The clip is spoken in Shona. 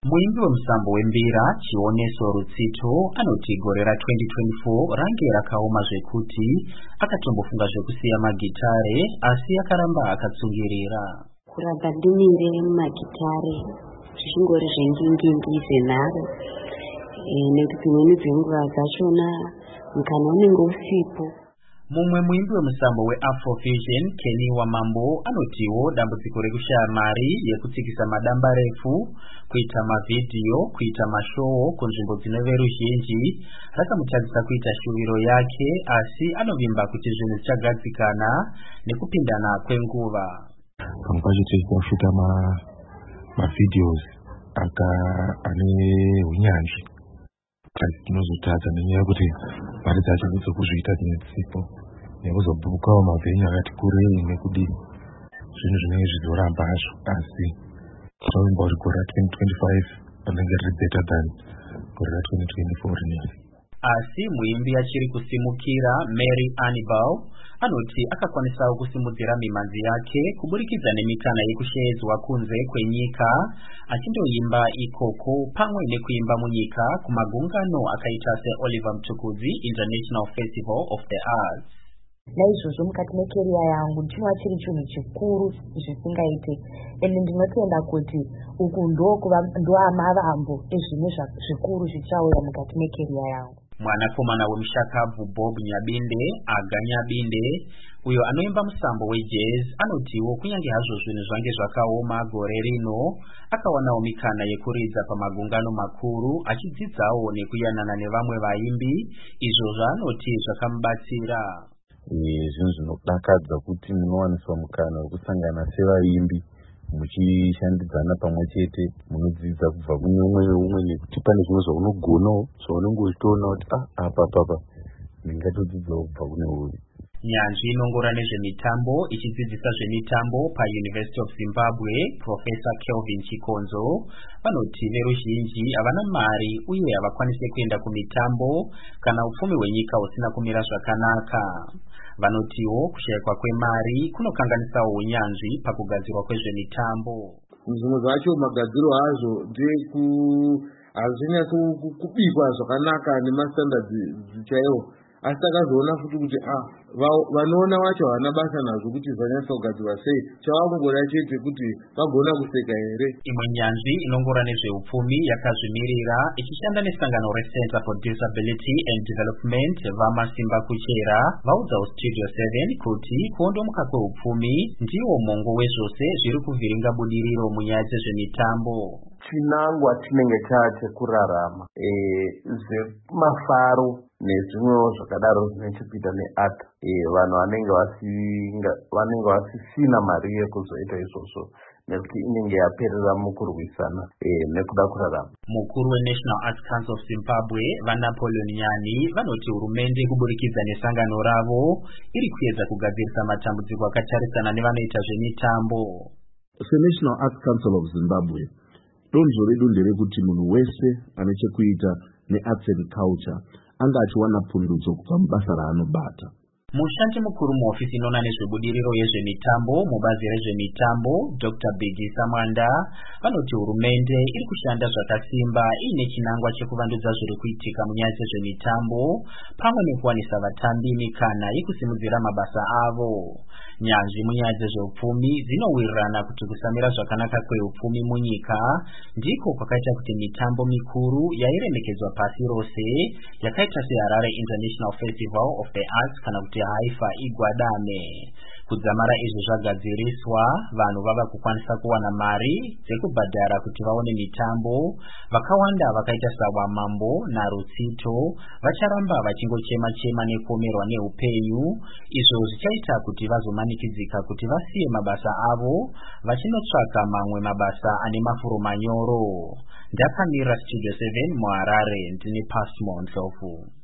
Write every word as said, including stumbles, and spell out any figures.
Muimbi wemusambo wembira Chioneso Rutsito anoti gore ra twenty twenty-four range rakaoma zvekuti akatombofunga zvekusiya magitare asi akaramba akatsungirira. Kuramba ndimire magitare zvichingori zvengingindi zenharo nekuti dzimweni dzenguva dzachona mukana unenge usipo. Mumwe muimbi wemusambo weAfrofusion Kenny Wamambo anotiwo dambudziko rekushaya mari yekutsikisa madamba refu, kuita mavhidhiyo, kuita mashowo kunzvimbo dzine veruzhinji rakamutadzisa kuita shuviro yake, asi anovimba kuti zvinhu zvichagadzikana nekupindana kwenguva. Pamwe pacho tichifuta ma mavideos aka ane unyanzvi tinozotadza nenyaya yekuti mari dzacho dzekuzviita dzinesipo nekuzobhukawo mavhenyu akati kurei nekudi zvinhu zvinenge zvichizoramba hazvo, asi tinovimba kuti gore ra twenty twenty-five rinenge riri better than gore ra twenty twenty-four rinenge. Asi muimbi achiri kusimukira Mary Anibal anoti akakwanisawo kusimudzira mimanzi yake kuburikidza nemikana yekushedzwa kunze kwenyika, achindoimba ikoko pamwe nekuimba munyika kumagungano akaita seOliver Mtukudzi International Festival of the Arts. Naizvozvo mukati mekeriya yangu ndinoona chiri chinhu chikuru zvisingaite, ende ndinotenda kuti uku ndoamavambo ezvinhu zvikuru zvichauya mukati mekeriya yangu. Mwanakomana wemushakabvu Bob Nyabinde Aga Nyabinde uyo anoimba musambo wejazz anotiwo kunyange hazvo zvinhu zvange zvakaoma gore rino akawanawo mikana yekuridza pamagungano makuru achidzidzawo nekuyanana nevamwe vaimbi, izvo zvaanoti zvakamubatsira. Zvinhu zvinodakadza kuti munowaniswa mukana wekusangana sevaimbi muchishandidzana pamwe chete, munodzidza kubva kune umwe neumwe nekuti pane zvimwe zvaunogonawo zvaunenge uchitoona kuti ah apa apa ndingatodzidzawo kubva kune uyu. Nyanzvi inongora nezvemitambo ichidzidzisa zvemitambo paUniversity of Zimbabwe Professor Kelvin Chikonzo vanoti veruzhinji havana mari uye havakwanise kuenda kumitambo kana upfumi hwenyika husina kumira zvakanaka. Vanotiwo kushayikwa kwemari kunokanganisawo unyanzvi pakugadzirwa kwezvemitambo. Zvimwe zvacho magadziro azvo ndeku hazvinya kubikwa zvakanaka nemastandards chaiwo, asi takazoona futi kuti ah vanoona vacho havana basa nazvo kuti zvanyasa kugadzirwa sei, chavakungoda chete kuti vagona kuseka here. Imwe nyanzvi inongora nezveupfumi yakazvimirira ichishanda nesangano reCenter for Disability and Development Vamasimba Kuchera vaudzawo Studio seven kuti kuondomuka kweupfumi ndiwo mongo wezvose zviri kuvhiringa budiriro munyaya dzezvemitambo. Chinangwa chinenge chachekurarama zvemafaro nezvimwewo zvakadaro zvinechekuita neart, vanhu vanenge vanenge vasisina mari yekuzoita izvozvo nekuti inenge yaperera mukurwisana nekuda kurarama. Mukuru weNational Arts Council of Zimbabwe vaNapoleon Nyani vanoti hurumende kuburikidza nesangano ravo iri kuedza kugadzirisa matambudziko akatarisana nevanoita zvemitambo. SeNational Arts Council of Zimbabwe donzvo redu nderekuti munhu wese ane chekuita nearts and culture anga achiwana pundutso kubva mubasa raanobata. Mushandi mukuru muhofisi inoona nezvebudiriro yezvemitambo mubazi rezvemitambo Doctor Biggie Samwanda vanoti hurumende iri kushanda zvakasimba iine chinangwa chekuvandudza zviri kuitika munyaya dzezvemitambo pamwe nekuwanisa vatambi mikana yekusimudzira mabasa avo. Nyanzvi munyaya dzezveupfumi dzinowirirana kuti kusamira zvakanaka kweupfumi munyika ndiko kwakaita kuti mitambo mikuru yairemekedzwa pasi rose yakaita seHarare International Festival of the Arts kana kuti Haifa igwadame. Kudzamara izvi zvagadziriswa, vanhu vava kukwanisa kuwana mari dzekubhadhara kuti vaone mitambo. Vakawanda vakaita saWamambo naRutsito vacharamba vachingochema chema nekuomerwa neupenyu, izvo zvichaita kuti vazomanikidzika kuti vasiye mabasa avo vachinotsvaka mamwe mabasa ane mafuro manyoro. Ndakamira Studio seven muHarare ndine Pasmo Ndlovu.